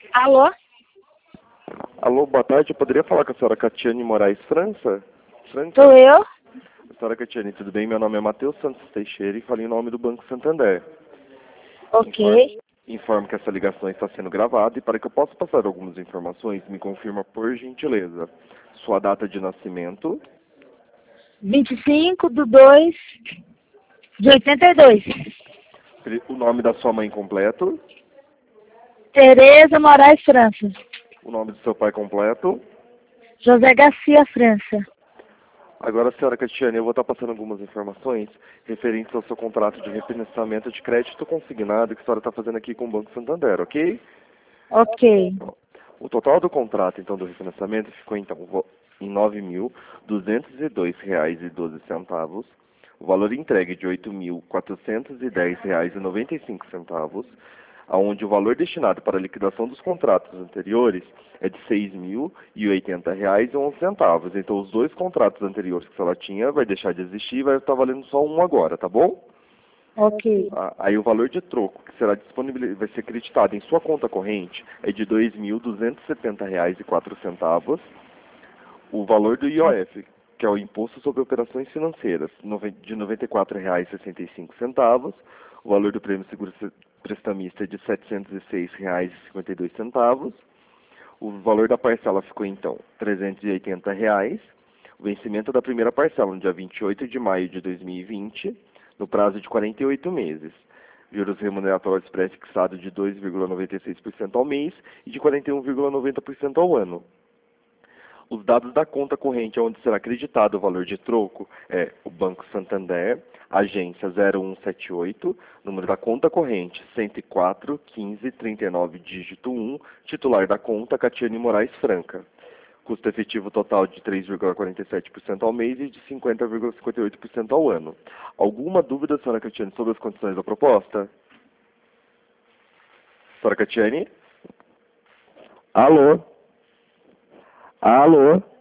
Alô? Alô, boa tarde. Eu poderia falar com a senhora Catiane Moraes França? Sou eu? Senhora Catiane, tudo bem? Meu nome é Matheus Santos Teixeira e falo em nome do Banco Santander. Ok. Informo que essa ligação está sendo gravada e para que eu possa passar algumas informações, me confirma por gentileza sua data de nascimento, 25/2/82. o nome da sua mãe completo, Tereza Moraes França. o nome do seu pai completo. José Garcia França. Agora, senhora Catiane, eu vou estar passando algumas informações referentes ao seu contrato de refinanciamento de crédito consignado que a senhora está fazendo aqui com o Banco Santander, ok? Ok. O total do contrato, então, do refinanciamento ficou, então, em R$ 9.202,12. O valor entregue de R$ 8.410,95, onde o valor destinado para a liquidação dos contratos anteriores é de R$ 6.080,11. Então, os dois contratos anteriores que a senhora tinha vai deixar de existir e vai estar valendo só um agora, tá bom? Ok. Aí o valor de troco que será disponível, vai ser creditado em sua conta corrente é de R$ 2.270,04. O valor do IOF, que é o Imposto sobre Operações Financeiras, de R$ 94,65. O valor do prêmio seguro prestamista é de R$ 706,52. O valor da parcela ficou, então, R$ 380. O vencimento da primeira parcela no dia 28 de maio de 2020, no prazo de 48 meses. Juros remuneratórios pré-fixados de 2,96% ao mês e de 41,90% ao ano. Os dados da conta corrente onde será acreditado o valor de troco é o Banco Santander, agência 0178, número da conta corrente 104 15 39 dígito 1, titular da conta Catiane Moraes Franca. Custo efetivo total de 3,47% ao mês e de 50,58% ao ano. Alguma dúvida, senhora Catiane, sobre as condições da proposta? Senhora Catiane? Alô? Alô?